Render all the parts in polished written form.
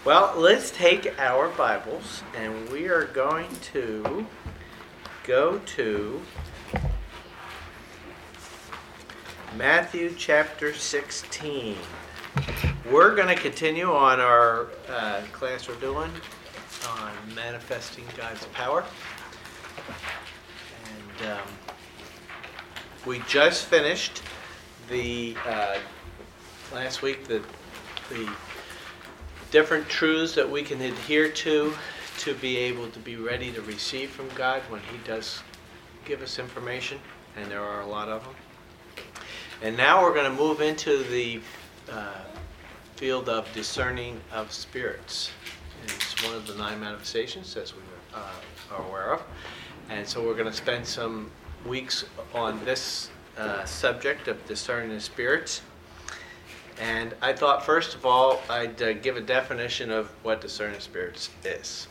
Well, let's take our Bibles and we are going to go to Matthew chapter 16. We're going to continue on our class we're doing on manifesting God's power. And we just finished the last week the different truths that we can adhere to be able to be ready to receive from God when He does give us information, and there are a lot of them. And now we're going to move into the field of discerning of spirits. It's one of the 9 manifestations, as we are aware of. And so we're going to spend some weeks on this subject of discerning of spirits. And I thought, first of all, I'd give a definition of what discerning of spirits is.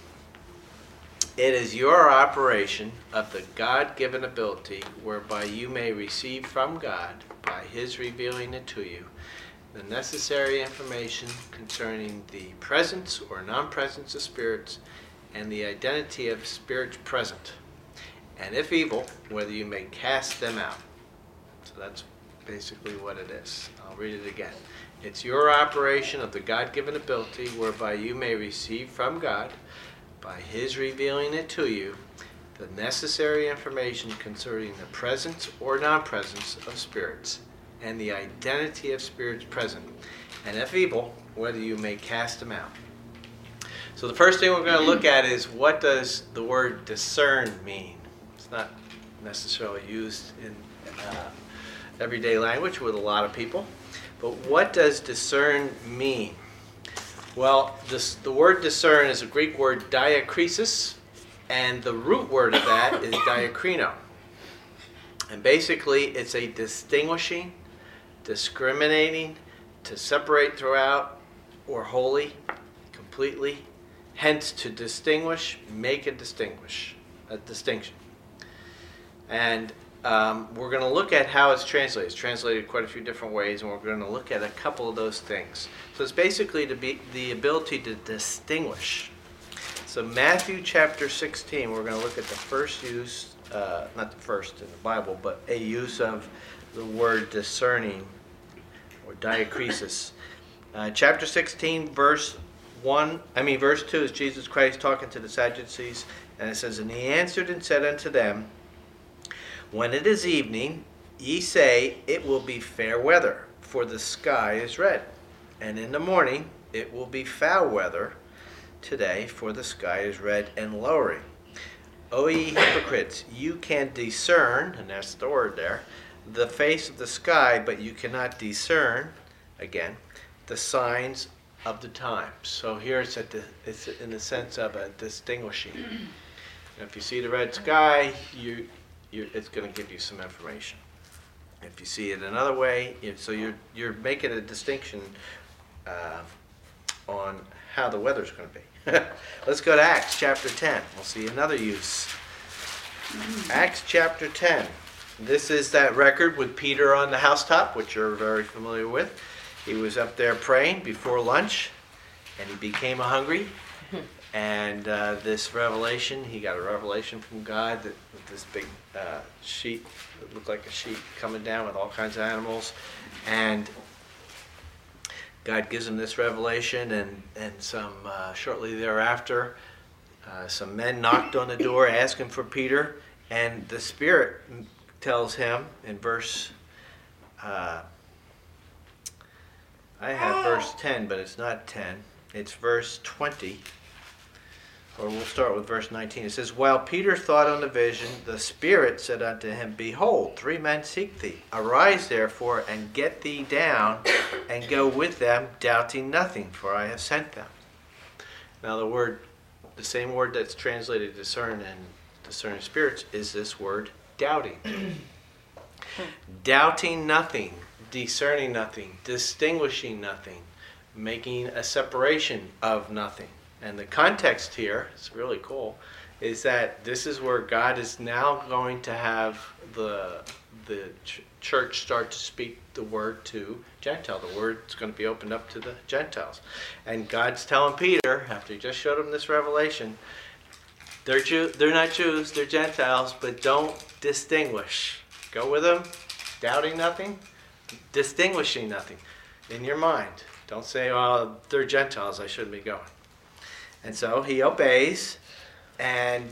It is your operation of the God-given ability whereby you may receive from God, by His revealing it to you, the necessary information concerning the presence or non-presence of spirits and the identity of spirits present, and if evil, whether you may cast them out. So that's basically what it is. I'll read it again. It's your operation of the God-given ability whereby you may receive from God, by His revealing it to you, the necessary information concerning the presence or non-presence of spirits and the identity of spirits present, and if evil, whether you may cast them out. So the first thing we're going to look at is, what does the word discern mean? It's not necessarily used in everyday language with a lot of people. But what does discern mean? Well, the word discern is a Greek word diakrisis, and the root word of that is diakrino. And basically, it's a distinguishing, discriminating, to separate throughout, or wholly, completely. Hence, to distinguish, make a distinction. And we're going to look at how it's translated. It's translated quite a few different ways, and we're going to look at a couple of those things. So it's basically to be the ability to distinguish. So Matthew chapter 16, we're going to look at the first use, not the first in the Bible, but a use of the word discerning, or diakrisis. Chapter 16, verse 2 is Jesus Christ talking to the Sadducees, and it says, "And he answered and said unto them, When it is evening, ye say, It will be fair weather, for the sky is red. And in the morning, it will be foul weather today, for the sky is red and lowering. O ye hypocrites, you can discern," and that's the word there, "the face of the sky, but you cannot discern," again, "the signs of the times." So here it's in the sense of a distinguishing. If you see the red sky, it's going to give you some information. If you see it another way, so you're making a distinction on how the weather's going to be. Let's go to Acts chapter 10. We'll see another use. Acts chapter 10. This is that record with Peter on the housetop, which you're very familiar with. He was up there praying before lunch, and he became hungry. And this revelation, he got a revelation from God that with this big sheet that looked like a sheet coming down with all kinds of animals. And God gives him this revelation, and some shortly thereafter, some men knocked on the door asking for Peter, and the Spirit tells him in verse, I have verse 10, but it's not 10. It's verse 20. Or we'll start with verse 19. It says, "While Peter thought on the vision, the Spirit said unto him, Behold, 3 men seek thee. Arise therefore, and get thee down, and go with them, doubting nothing, for I have sent them." Now the same word that's translated discern and discerning spirits is this word doubting. Doubting nothing, discerning nothing, distinguishing nothing, making a separation of nothing. And the context here, it's really cool, is that this is where God is now going to have the church start to speak the word to Gentiles. The word's going to be opened up to the Gentiles. And God's telling Peter, after he just showed him this revelation, they're not Jews, they're Gentiles, but don't distinguish. Go with them, doubting nothing, distinguishing nothing in your mind. Don't say, oh, they're Gentiles, I shouldn't be going. And so he obeys, and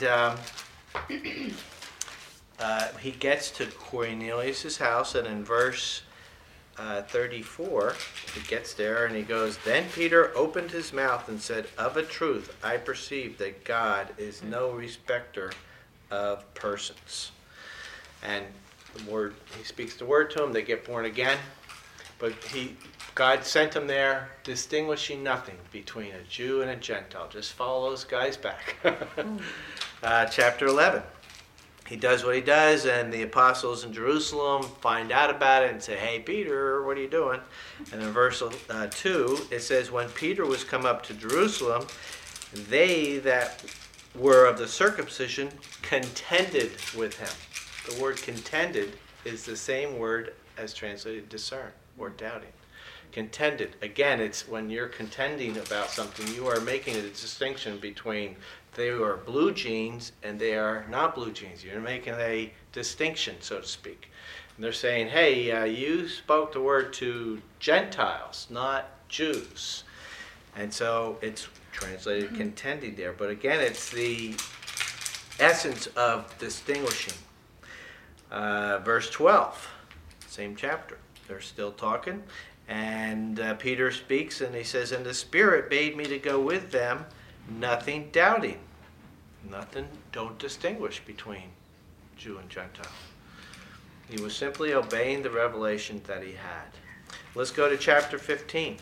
he gets to Cornelius' house, and in verse 34, he gets there and he goes, "Then Peter opened his mouth and said, 'Of a truth, I perceive that God is no respecter of persons.'" And he speaks the word to him, they get born again, but God sent him there, distinguishing nothing between a Jew and a Gentile. Just follow those guys back. Chapter 11. He does what he does, and the apostles in Jerusalem find out about it and say, "Hey, Peter, what are you doing?" And in verse 2, it says, "When Peter was come up to Jerusalem, they that were of the circumcision contended with him." The word contended is the same word as translated discern or doubting. Contended. Again, it's when you're contending about something, you are making a distinction between they are blue jeans and they are not blue jeans. You're making a distinction, so to speak. And they're saying, hey, you spoke the word to Gentiles, not Jews. And so it's translated contending there. But again, it's the essence of distinguishing. Verse 12, same chapter. They're still talking. And Peter speaks and he says, "And the Spirit bade me to go with them, nothing doubting." Nothing, don't distinguish between Jew and Gentile. He was simply obeying the revelation that he had. Let's go to chapter 15.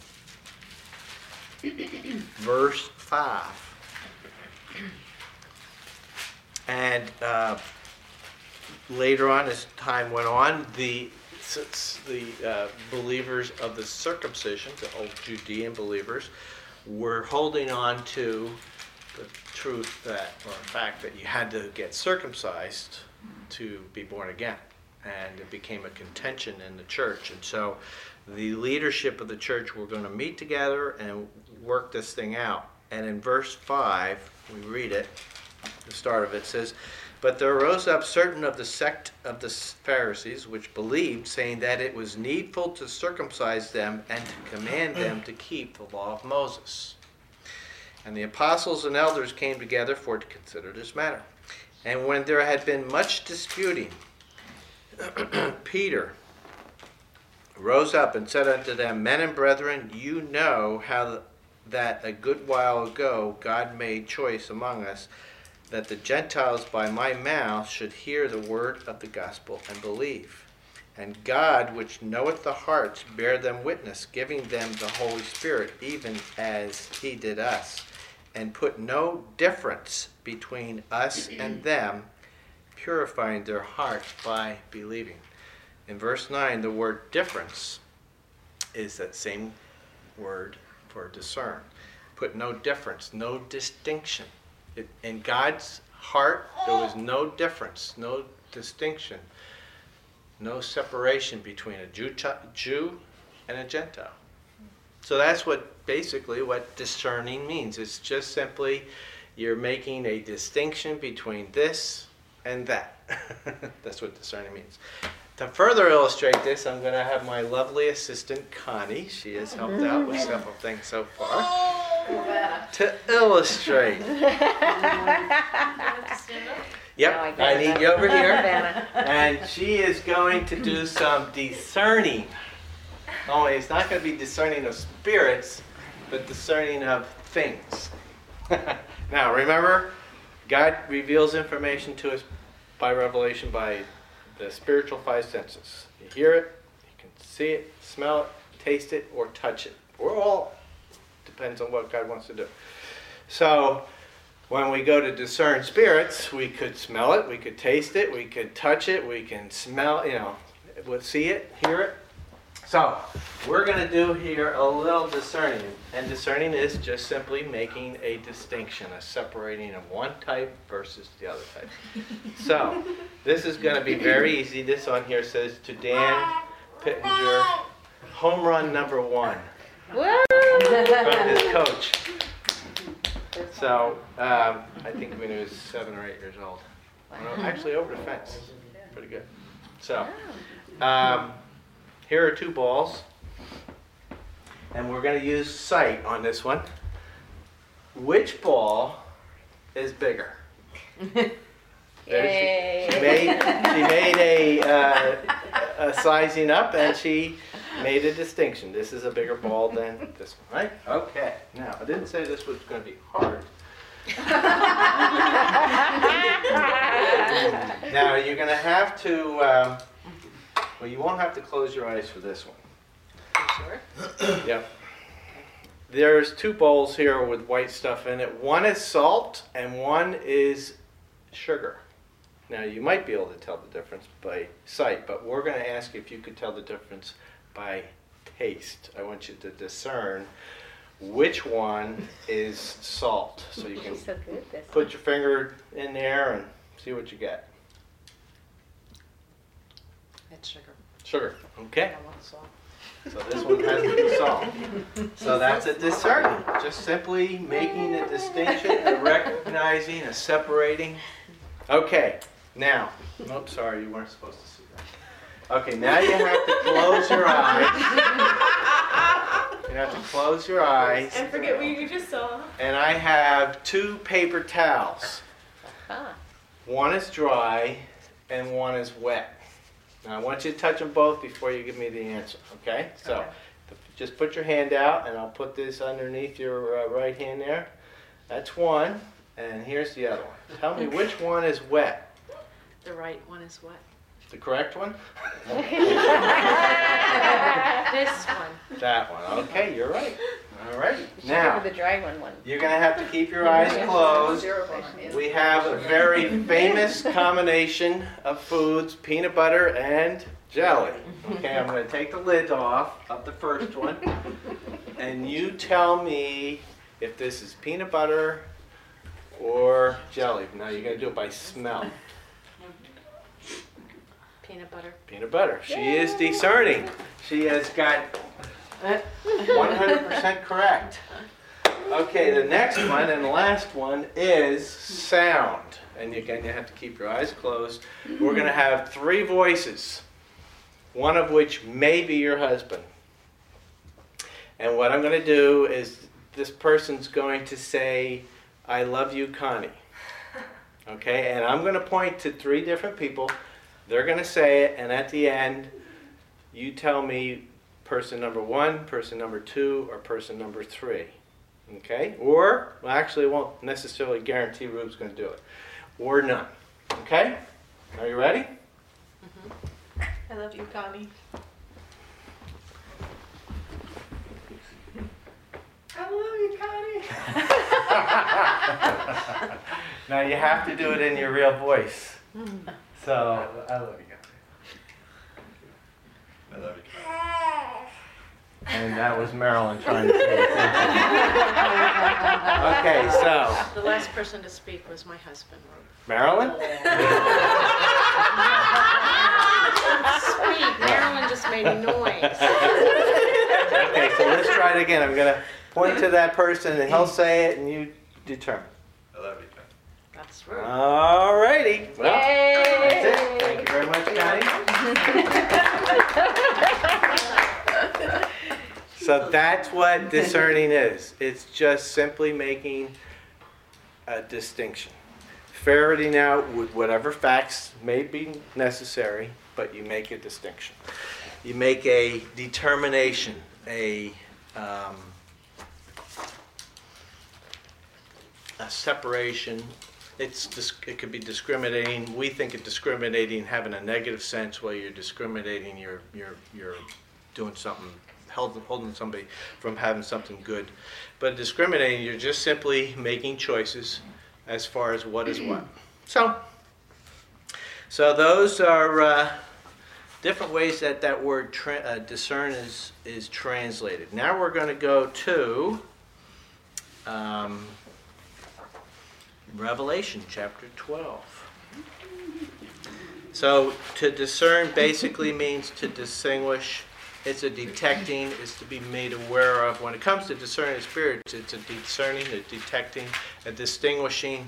Verse 5. And later on, as time went on, the believers of the circumcision, the old Judean believers, were holding on to the truth that, or fact that you had to get circumcised to be born again. And it became a contention in the church. And so the leadership of the church were going to meet together and work this thing out. And in verse 5, we read it, the start of it says, "But there arose up certain of the sect of the Pharisees which believed, saying that it was needful to circumcise them and to command them to keep the law of Moses. And the apostles and elders came together for to consider this matter. And when there had been much disputing, Peter rose up and said unto them, 'Men and brethren, you know how that a good while ago God made choice among us, that the Gentiles by my mouth should hear the word of the gospel and believe. And God, which knoweth the hearts, bear them witness, giving them the Holy Spirit, even as he did us, and put no difference between us and them, purifying their hearts by believing.'" In verse 9, the word difference is that same word for discern. Put no difference, no distinction. In God's heart, there was no difference, no distinction, no separation between a Jew and a Gentile. So that's basically what discerning means. It's just simply you're making a distinction between this and that. That's what discerning means. To further illustrate this, I'm going to have my lovely assistant, Connie. She has helped out with several things so far. To illustrate. Yep, I need you over here. And she is going to do some discerning. Only it's not going to be discerning of spirits, but discerning of things. Now, remember, God reveals information to us by revelation, by the spiritual five senses. You hear it, you can see it, smell it, taste it, or touch it. Or all. Depends on what God wants to do. So, when we go to discern spirits, we could smell it, we could taste it, we could touch it, we can smell, we'll see it, hear it. So we're going to do here a little discerning. And discerning is just simply making a distinction, a separating of one type versus the other type. So this is going to be very easy. This on here says to Dan Pittenger, home run number 1 from his coach. So I think when he was 7 or 8 years old. Actually over the fence. Pretty good. So here are 2 balls. And we're going to use sight on this one. Which ball is bigger? Yay. She made a sizing up, and she made a distinction. This is a bigger ball than this one, right? Okay. Now, I didn't say this was going to be hard. Now, you're going to have to, well, you won't have to close your eyes for this one. Sure. Yep. There's 2 bowls here with white stuff in it. One is salt and one is sugar. Now you might be able to tell the difference by sight, but we're going to ask you if you could tell the difference by taste. I want you to discern which one is salt. So you can So good, this put your finger in there and see what you get. It's sugar. Sugar. Okay. I want salt. So this one has the salt. So that's a discerning. Just simply making a distinction, a recognizing, a separating. Okay, now, oops, sorry, you weren't supposed to see that. Okay, now you have to close your eyes. You have to close your eyes. And forget what you just saw. And I have 2 paper towels. Ah. One is dry and one is wet. Now I want you to touch them both before you give me the answer, okay? So just put your hand out and I'll put this underneath your right hand there. That's one, and here's the other one. Tell me which one is wet? The right one is what? The correct one? This one. That one, okay, you're right. All right, Now. now The dry one. you're gonna have to keep your eyes closed. We have a very famous combination of foods, peanut butter and jelly. Okay, I'm going to take the lid off of the first one, and you tell me if this is peanut butter or jelly. Now you're going to do it by smell. Peanut butter. Peanut butter. She is discerning. She has got 100% correct. Okay, the next one and the last one is sound. And again, you have to keep your eyes closed. We're going to have 3 voices, one of which may be your husband. And what I'm going to do is this person's going to say, I love you, Connie. Okay, and I'm going to point to 3 different people. They're going to say it, and at the end, you tell me person number 1, person number 2, or person number 3. Okay? Or, well, actually, it won't necessarily guarantee Rube's going to do it. Or none. Okay? Are you ready? I love you, Connie. I love you, Connie. Now, you have to do it in your real voice. So, I love you, Connie. I love you, Connie. and that was Marilyn trying to pay attention. Okay, so, The last person to speak was my husband. Marilyn? Sweet. Marilyn just made a noise. Okay, so let's try it again. I'm going to point to that person, and he'll say it, and you determine. I love you, Connie. That's right. All righty. Well, Yay! that's it. Thank you very much, Connie. So that's what discerning is. It's just simply making a distinction. Ferreting out with whatever facts may be necessary, but you make a distinction. You make a determination, a separation. It could be discriminating. We think of discriminating having a negative sense, while you're discriminating, you're doing something, holding somebody from having something good. But discriminating, you're just simply making choices as far as what is what. So those are different ways that that word discern is translated. Now we're going to go to Revelation chapter 12. So to discern basically means to distinguish. It's a detecting, it's to be made aware of. When it comes to discerning spirits, it's a discerning, a detecting, a distinguishing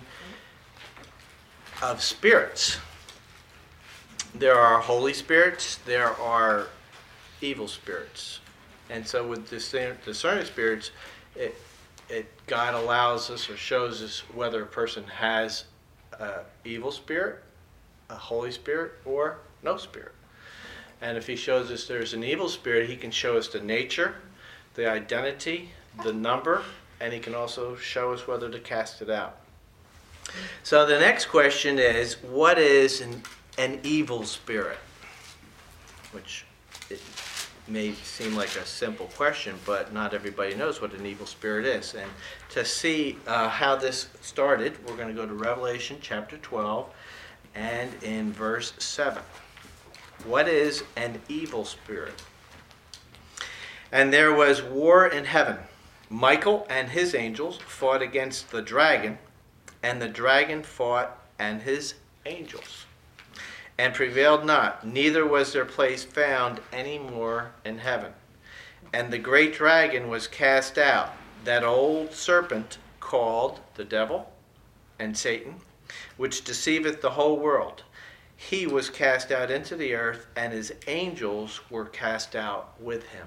of spirits. There are holy spirits, there are evil spirits. And so with discerning spirits, God allows us or shows us whether a person has an evil spirit, a holy spirit, or no spirit. And if he shows us there's an evil spirit, he can show us the nature, the identity, the number, and he can also show us whether to cast it out. So the next question is, what is an evil spirit? Which it may seem like a simple question, but not everybody knows what an evil spirit is. And to see how this started, we're going to go to Revelation chapter 12 and in verse 7. What is an evil spirit? And there was war in heaven. Michael and his angels fought against the dragon, and the dragon fought and his angels, and prevailed not, neither was their place found any more in heaven. And the great dragon was cast out, that old serpent called the devil and Satan, which deceiveth the whole world. He was cast out into the earth, and his angels were cast out with him.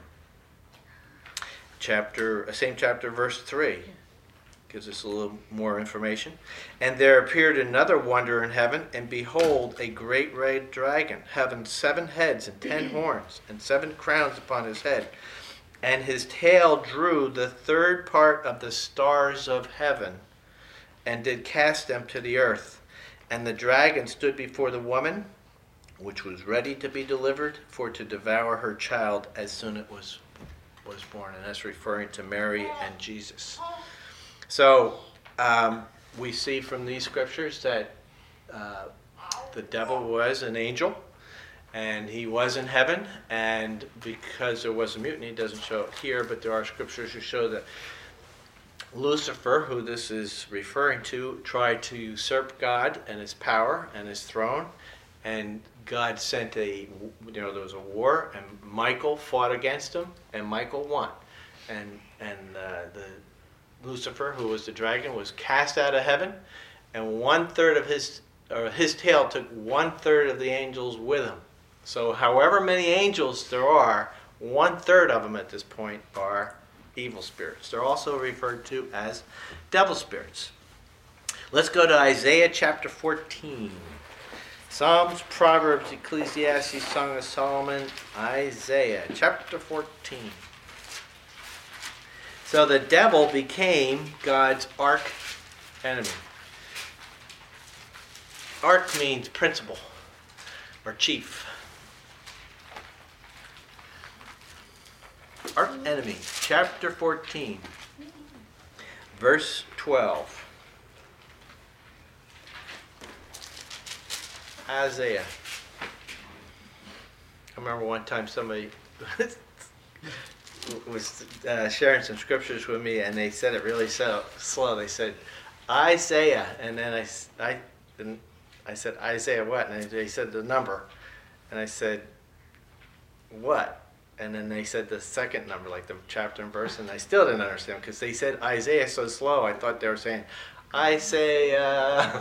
Same chapter, verse 3. Gives us a little more information. And there appeared another wonder in heaven, and behold, a great red dragon, having 7 heads and 10 horns, and 7 crowns upon his head. And his tail drew the 3rd part of the stars of heaven, and did cast them to the earth. And the dragon stood before the woman, which was ready to be delivered, for to devour her child as soon as it was born. And that's referring to Mary and Jesus. So we see from these scriptures that the devil was an angel, and he was in heaven. And because there was a mutiny, it doesn't show it here, but there are scriptures who show that Lucifer, who this is referring to, tried to usurp God and his power and his throne, and God sent there was a war, and Michael fought against him, and Michael won, and the Lucifer, who was the dragon, was cast out of heaven, and 1/3 of his tail took 1/3 of the angels with him. So however many angels there are, 1/3 of them at this point are evil spirits. They're also referred to as devil spirits. Let's go to Isaiah chapter 14. Psalms, Proverbs, Ecclesiastes, Song of Solomon, Isaiah chapter 14. So the devil became God's arch enemy. Arch means principal or chief. Arch enemy, chapter 14, verse 12. Isaiah. I remember one time somebody was sharing some scriptures with me, and they said it really slow. They said, Isaiah, and then I said, Isaiah what? And they said the number. And I said, what? And then they said the second number, like the chapter and verse, and I still didn't understand because they said Isaiah so slow. I thought they were saying, Isaiah.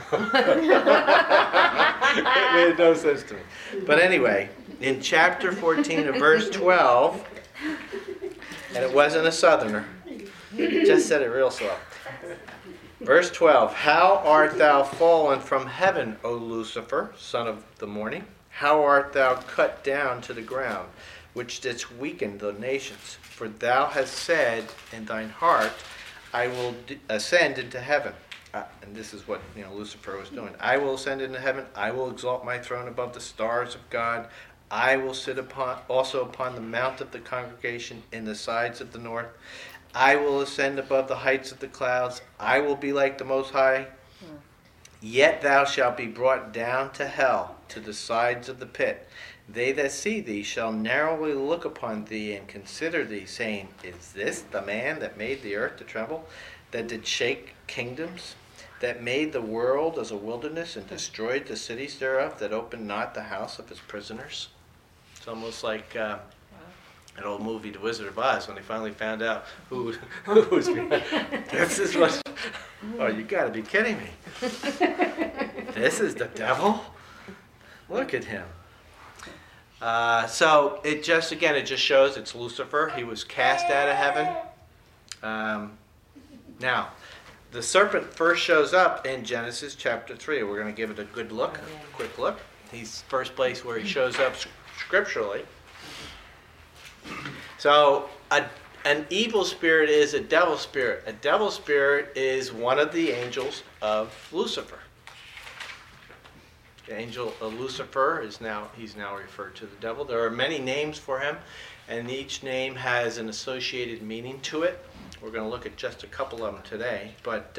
It made no sense to me. But anyway, in chapter 14 of verse 12, and it wasn't a southerner, just said it real slow. Verse 12, how art thou fallen from heaven, O Lucifer, son of the morning? How art thou cut down to the ground, which didst weaken the nations? For thou hast said in thine heart, I will ascend into heaven. And this is what Lucifer was doing. I will ascend into heaven. I will exalt my throne above the stars of God. I will sit also upon the mount of the congregation in the sides of the north. I will ascend above the heights of the clouds. I will be like the Most High. Yet thou shalt be brought down to hell, to the sides of the pit. They that see thee shall narrowly look upon thee and consider thee, saying, Is this the man that made the earth to tremble, that did shake kingdoms, that made the world as a wilderness and destroyed the cities thereof, that opened not the house of his prisoners? It's almost like an old movie, The Wizard of Oz, when they finally found out who was behind. This is what. Oh, you got to be kidding me! This is the devil. Look at him. So it just shows it's Lucifer. He was cast out of heaven. Now, the serpent first shows up in Genesis chapter 3. We're going to give it a good look, a quick look. He's the first place where he shows up scripturally. So an evil spirit is a devil spirit. A devil spirit is one of the angels of Lucifer. The angel of Lucifer he's now referred to the devil. There are many names for him, and each name has an associated meaning to it. We're going to look at just a couple of them today, but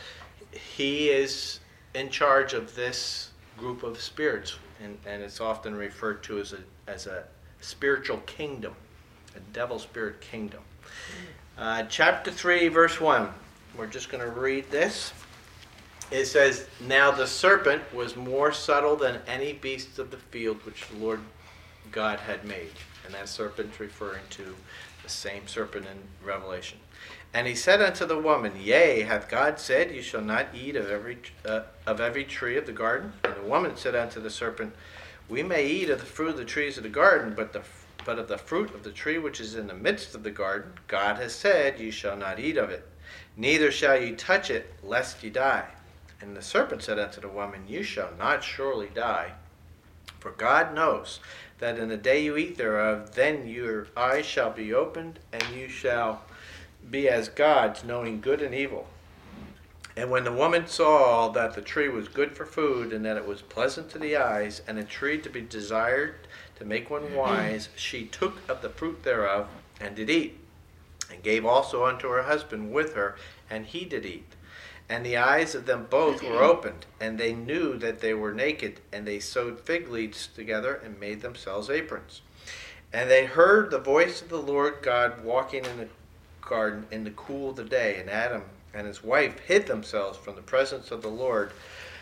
he is in charge of this group of spirits, and it's often referred to as a spiritual kingdom, a devil spirit kingdom. Chapter 3, verse 1. We're just going to read this. It says, Now the serpent was more subtle than any beast of the field which the Lord God had made. And that serpent referring to the same serpent in Revelation. And he said unto the woman, Yea, hath God said, You shall not eat of every tree of the garden? And the woman said unto the serpent, We may eat of the fruit of the trees of the garden, but of the fruit of the tree which is in the midst of the garden, God has said, You shall not eat of it, neither shall ye touch it, lest ye die. And the serpent said unto the woman, You shall not surely die, for God knows that in the day you eat thereof, then your eyes shall be opened, and you shall be as gods, knowing good and evil. And when the woman saw that the tree was good for food, and that it was pleasant to the eyes, and a tree to be desired to make one wise, she took of the fruit thereof, and did eat, and gave also unto her husband with her, and he did eat. And the eyes of them both were opened, and they knew that they were naked, and they sewed fig leaves together, and made themselves aprons. And they heard the voice of the Lord God walking in the garden in the cool of the day, and Adam and his wife hid themselves from the presence of the Lord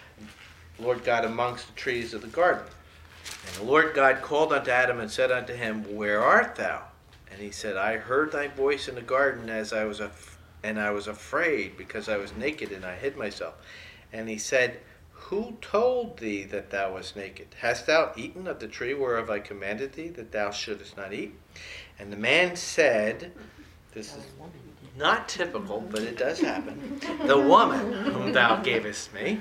God amongst the trees of the garden. And the Lord God called unto Adam and said unto him, Where art thou? And he said, I heard thy voice in the garden and I was afraid, because I was naked, and I hid myself. And he said, Who told thee that thou wast naked? Hast thou eaten of the tree whereof I commanded thee that thou shouldest not eat? And the man said, this is not typical, but it does happen. The woman whom thou gavest me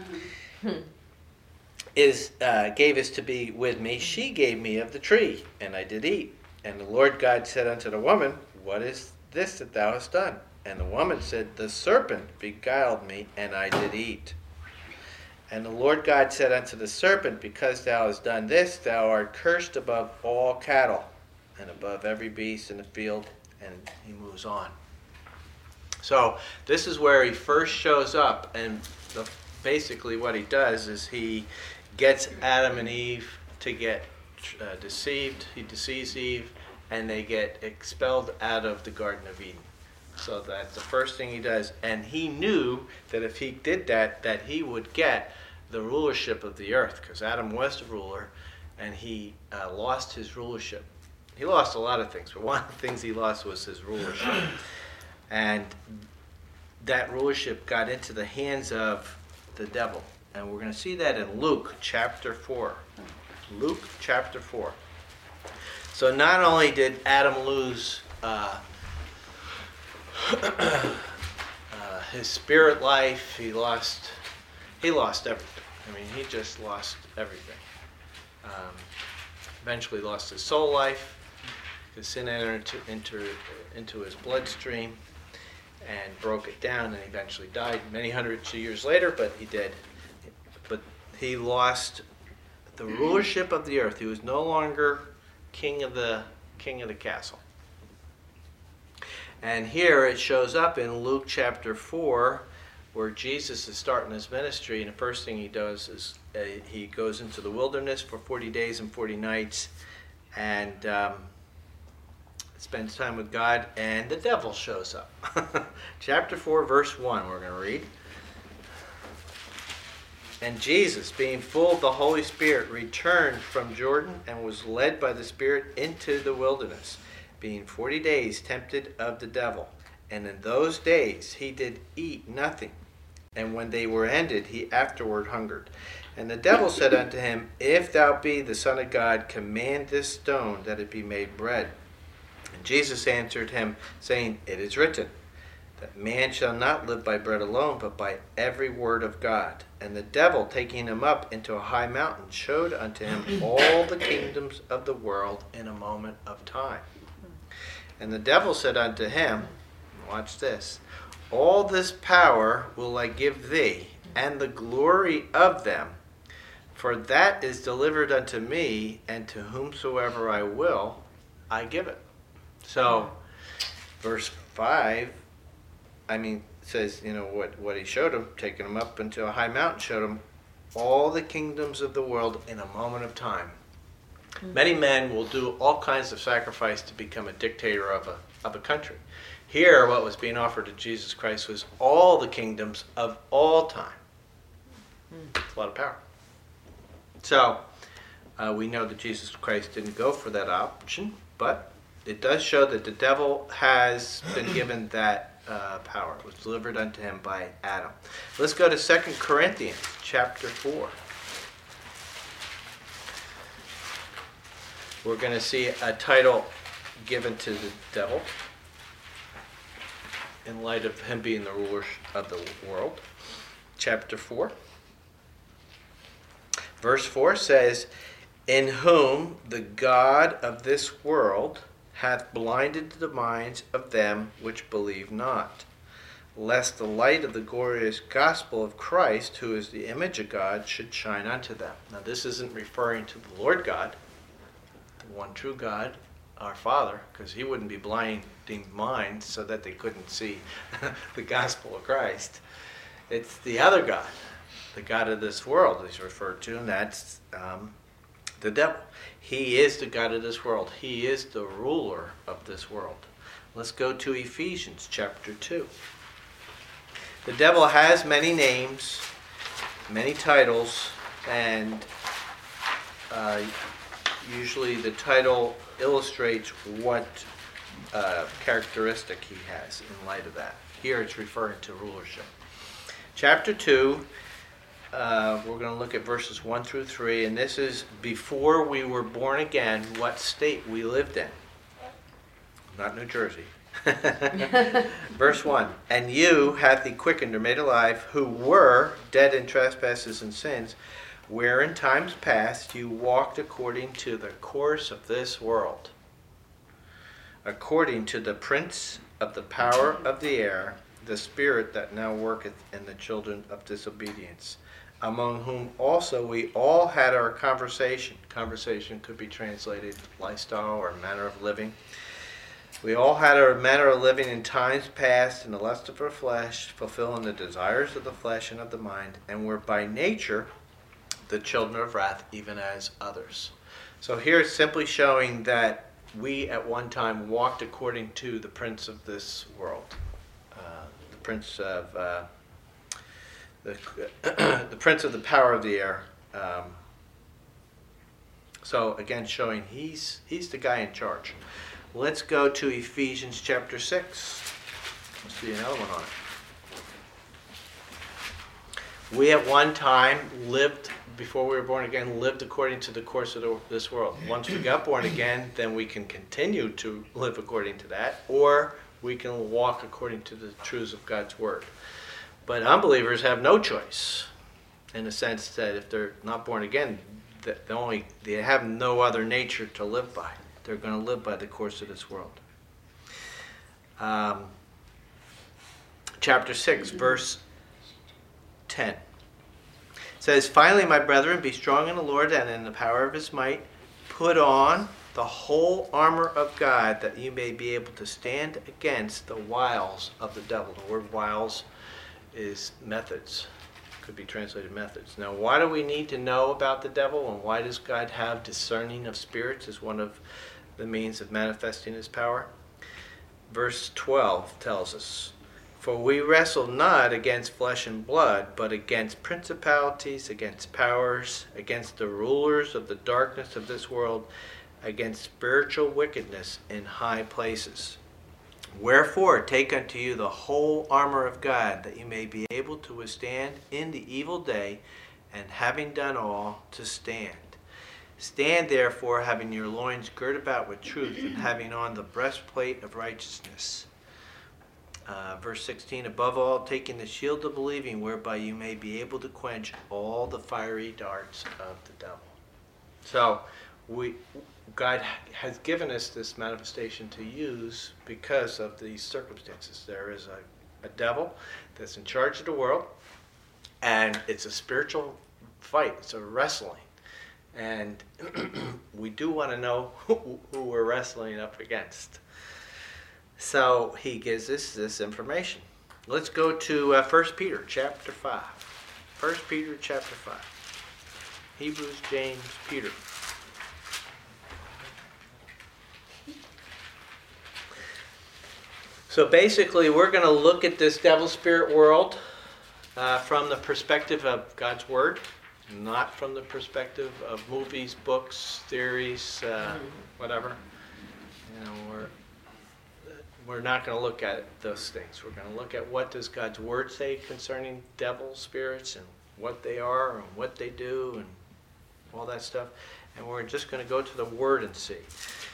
gavest to be with me. She gave me of the tree, and I did eat. And the Lord God said unto the woman, What is this that thou hast done? And the woman said, The serpent beguiled me, and I did eat. And the Lord God said unto the serpent, Because thou hast done this, thou art cursed above all cattle, and above every beast in the field. And he moves on. So this is where he first shows up, and basically what he does is he gets Adam and Eve to get deceived. He deceives Eve, and they get expelled out of the Garden of Eden. So that's the first thing he does. And he knew that if he did that he would get the rulership of the earth, because Adam was the ruler, and he lost his rulership. He lost a lot of things, but one of the things he lost was his rulership. And that rulership got into the hands of the devil. And we're going to see that in Luke chapter 4. Luke chapter 4. So not only did Adam lose his spirit life, he lost everything. I mean, he just lost everything. Eventually lost his soul life. His sin entered into his bloodstream and broke it down, and eventually died many hundreds of years later, but he did. But he lost the rulership of the earth. He was no longer king of the castle. And here it shows up in Luke chapter 4, where Jesus is starting his ministry, and the first thing he does is he goes into the wilderness for 40 days and 40 nights and spends time with God, and the devil shows up. Chapter 4, verse 1, we're going to read. And Jesus, being full of the Holy Spirit, returned from Jordan and was led by the Spirit into the wilderness, being 40 days tempted of the devil. And in those days he did eat nothing. And when they were ended, he afterward hungered. And the devil said unto him, If thou be the Son of God, command this stone that it be made bread. And Jesus answered him, saying, It is written, that man shall not live by bread alone, but by every word of God. And the devil, taking him up into a high mountain, showed unto him all the kingdoms of the world in a moment of time. And the devil said unto him, watch this, All this power will I give thee, and the glory of them, for that is delivered unto me, and to whomsoever I will, I give it. So, verse 5, says, what he showed him, taking him up into a high mountain, showed him all the kingdoms of the world in a moment of time. Many men will do all kinds of sacrifice to become a dictator of a country. Here, what was being offered to Jesus Christ was all the kingdoms of all time. It's a lot of power. So, we know that Jesus Christ didn't go for that option, but it does show that the devil has been given that power. It was delivered unto him by Adam. Let's go to 2 Corinthians chapter 4. We're going to see a title given to the devil in light of him being the ruler of the world. Chapter 4. Verse 4 says, In whom the God of this world hath blinded the minds of them which believe not, lest the light of the glorious gospel of Christ, who is the image of God, should shine unto them. Now this isn't referring to the Lord God, the one true God, our Father, because he wouldn't be blinding minds so that they couldn't see the gospel of Christ. It's the other God, the God of this world is referred to, and that's the devil. He is the God of this world. He is the ruler of this world. Let's go to Ephesians chapter 2. The devil has many names, many titles, and usually the title illustrates what characteristic he has in light of that. Here it's referring to rulership. Chapter 2, we're going to look at verses 1 through 3, and this is before we were born again, what state we lived in. Not New Jersey. Verse 1, And you hath he quickened or made alive, who were dead in trespasses and sins, where in times past you walked according to the course of this world, according to the prince of the power of the air, the spirit that now worketh in the children of disobedience, among whom also we all had our conversation. Conversation could be translated lifestyle or manner of living. We all had our manner of living in times past in the lust of our flesh, fulfilling the desires of the flesh and of the mind, and were by nature the children of wrath, even as others. So here it's simply showing that we at one time walked according to the prince of this world, the prince of the prince of the power of the air. So again, showing he's the guy in charge. Let's go to Ephesians chapter 6. Let's see another one on it. We at one time lived, before we were born again, lived according to the course of this world. Once we got born again, then we can continue to live according to that, or we can walk according to the truths of God's Word. But unbelievers have no choice, in the sense that if they're not born again, they have no other nature to live by. They're going to live by the course of this world. Chapter 6, verse 10. It says, Finally, my brethren, be strong in the Lord and in the power of his might. Put on the whole armor of God, that you may be able to stand against the wiles of the devil. The word wiles is methods. Could be translated methods. Now, why do we need to know about the devil, and why does God have discerning of spirits as one of the means of manifesting his power? Verse 12 tells us, "For we wrestle not against flesh and blood, but against principalities, against powers, against the rulers of the darkness of this world, against spiritual wickedness in high places. Wherefore, take unto you the whole armor of God, that you may be able to withstand in the evil day, and having done all, to stand. Stand therefore, having your loins girt about with truth, and having on the breastplate of righteousness." Verse 16, "Above all, taking the shield of believing, whereby you may be able to quench all the fiery darts of the devil." So, God has given us this manifestation to use because of these circumstances. There is a devil that's in charge of the world, and it's a spiritual fight. It's a wrestling. And we do want to know who we're wrestling up against. So he gives us this information. Let's go to 1 Peter chapter 5. 1 Peter chapter 5. Hebrews, James, Peter. So basically, we're going to look at this devil spirit world from the perspective of God's Word, not from the perspective of movies, books, theories, whatever. You know, we're not going to look at those things. We're going to look at what does God's Word say concerning devil spirits and what they are and what they do and all that stuff. And we're just going to go to the Word and see.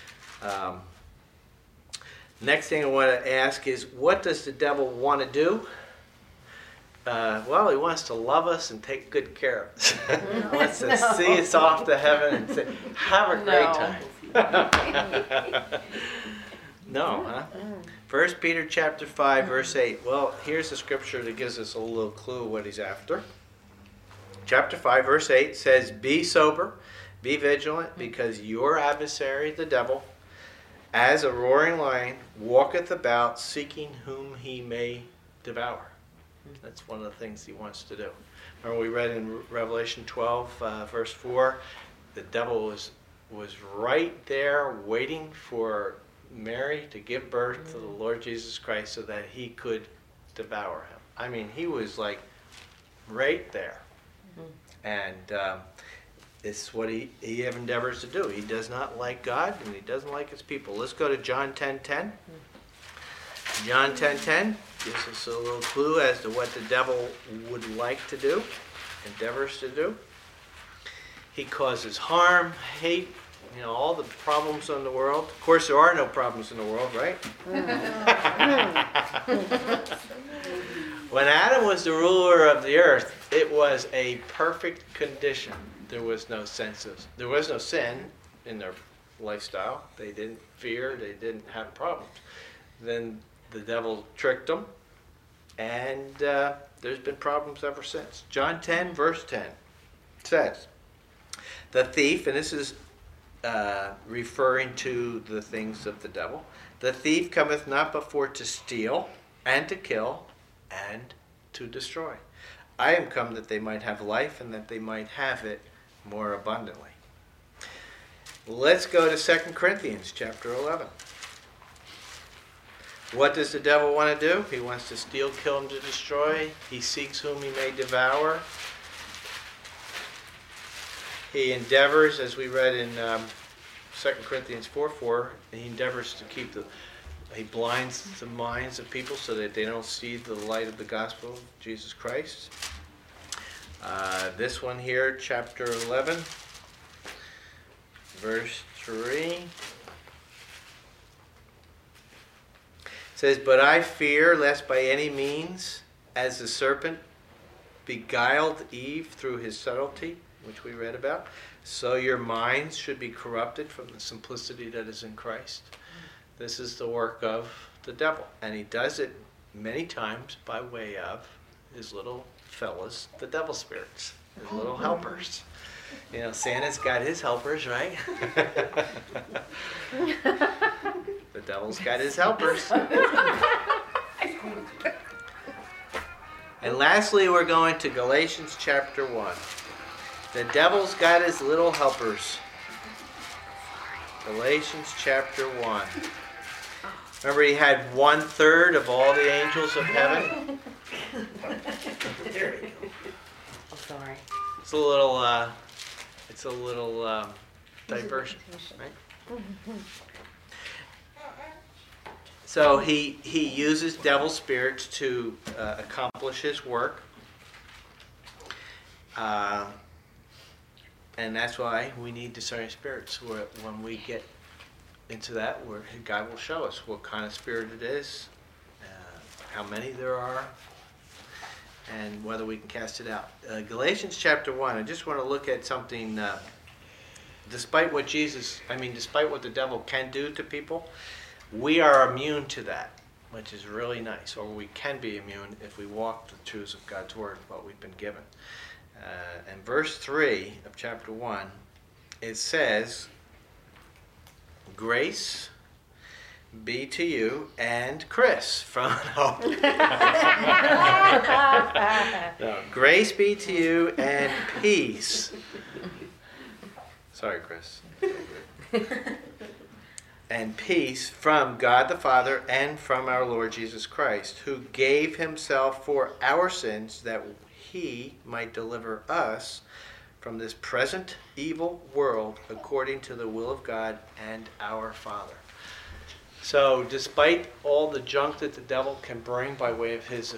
Next thing I want to ask is, what does the devil want to do? Well, he wants to love us and take good care of us. He wants to see us off to heaven and say, have a great time. No, huh? 1 Peter chapter 5, verse 8. Well, here's the scripture that gives us a little clue what he's after. Chapter 5, verse 8 says, "Be sober, be vigilant, because your adversary, the devil, as a roaring lion, walketh about, seeking whom he may devour." That's one of the things he wants to do. Remember we read in Revelation 12, verse 4, the devil was right there waiting for Mary to give birth to the Lord Jesus Christ so that he could devour him. I mean, he was like right there. And it's what he endeavors to do. He does not like God, and he doesn't like his people. Let's go to John 10:10. John 10:10 gives us a little clue as to what the devil would like to do, endeavors to do. He causes harm, hate, all the problems in the world. Of course, there are no problems in the world, right? When Adam was the ruler of the earth, it was a perfect condition. There was no sin in their lifestyle. They didn't fear, they didn't have problems. Then the devil tricked them, and there's been problems ever since. John 10, verse 10 says, "The thief," and this is referring to the things of the devil, "the thief cometh not before to steal, and to kill, and to destroy. I am come that they might have life, and that they might have it more abundantly." Let's go to 2 Corinthians chapter 11. What does the devil want to do? He wants to steal, kill, and to destroy. He seeks whom he may devour. He endeavors, as we read in 2 Corinthians 4:4, he endeavors to he blinds the minds of people so that they don't see the light of the gospel of Jesus Christ. This one here, chapter 11, verse 3. Says, "But I fear lest by any means, as the serpent beguiled Eve through his subtlety," which we read about, "so your minds should be corrupted from the simplicity that is in Christ." This is the work of the devil, and he does it many times by way of his little fellas, the devil spirits, his little helpers. Santa's got his helpers, right? The devil's got his helpers. And lastly, we're going to Galatians chapter 1. The devil's got his little helpers. Galatians chapter 1. Remember, he had 1/3 of all the angels of heaven? There we go. I'm sorry. It's a little diversion, right? So he uses devil spirits to accomplish his work. And that's why we need discerning spirits. When we get into that, where God will show us what kind of spirit it is, how many there are, and whether we can cast it out. Galatians chapter 1, I just want to look at something, despite what the devil can do to people, we are immune to that, which is really nice, or we can be immune if we walk the truths of God's Word, what we've been given. In verse 3 of chapter 1, it says, "Grace be to you and Chris from No, grace be to you and peace." Sorry, Chris. "And peace from God the Father and from our Lord Jesus Christ, who gave himself for our sins that he might deliver us from this present evil world according to the will of God and our Father." So despite all the junk that the devil can bring by way of his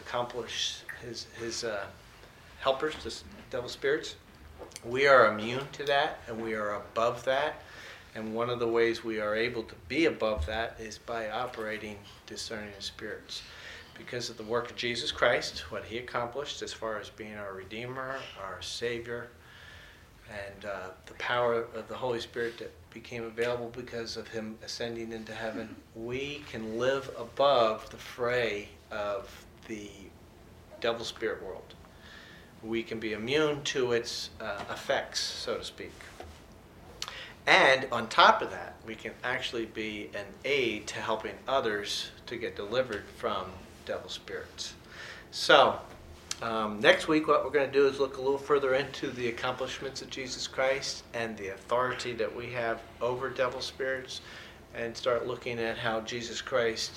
helpers, the devil spirits, we are immune to that and we are above that. And one of the ways we are able to be above that is by operating discerning spirits. Because of the work of Jesus Christ, what he accomplished as far as being our Redeemer, our Savior, and the power of the Holy Spirit that became available because of him ascending into heaven, we can live above the fray of the devil spirit world. We can be immune to its effects, so to speak. And on top of that, we can actually be an aid to helping others to get delivered from devil spirits. So, next week what we're going to do is look a little further into the accomplishments of Jesus Christ and the authority that we have over devil spirits, and start looking at how Jesus Christ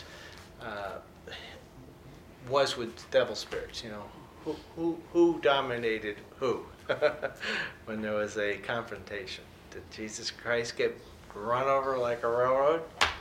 was with devil spirits. You know, who dominated who when there was a confrontation. Did Jesus Christ get run over like a railroad,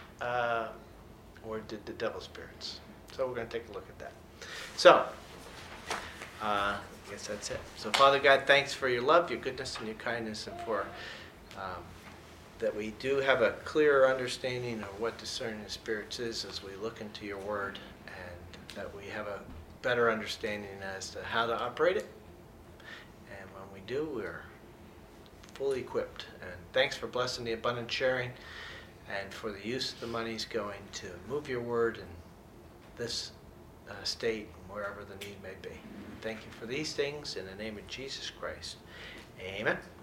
or did the devil spirits? So we're going to take a look at that. So, I guess that's it. So, Father God, thanks for your love, your goodness, and your kindness, and for that we do have a clearer understanding of what discerning of spirits is as we look into your word, and that we have a better understanding as to how to operate it. And when we do, we're fully equipped. And thanks for blessing the abundant sharing and for the use of the monies going to move your word in this state and wherever the need may be. Thank you for these things in the name of Jesus Christ. Amen.